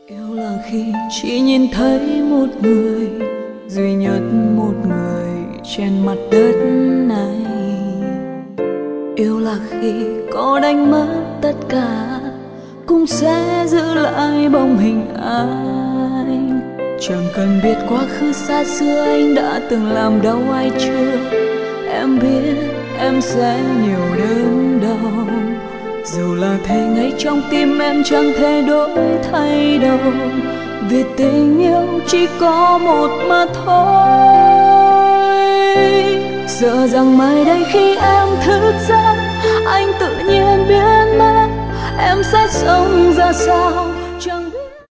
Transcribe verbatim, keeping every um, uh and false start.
Yêu là khi chỉ nhìn thấy một người, duy nhất một người trên mặt đất này. Yêu là khi có đánh mất tất cả cũng sẽ giữ lại bóng hình anh. Chẳng cần biết quá khứ xa xưa anh đã từng làm đau ai chưa, em biết em sẽ nhiều đớn đau. Dù là thế ngay trong tim em chẳng thể đổi thay đâu, vì tình yêu chỉ có một mà thôi. Sợ rằng mai đây khi em thức giấc anh tự nhiên biến mất, em sẽ sống ra sao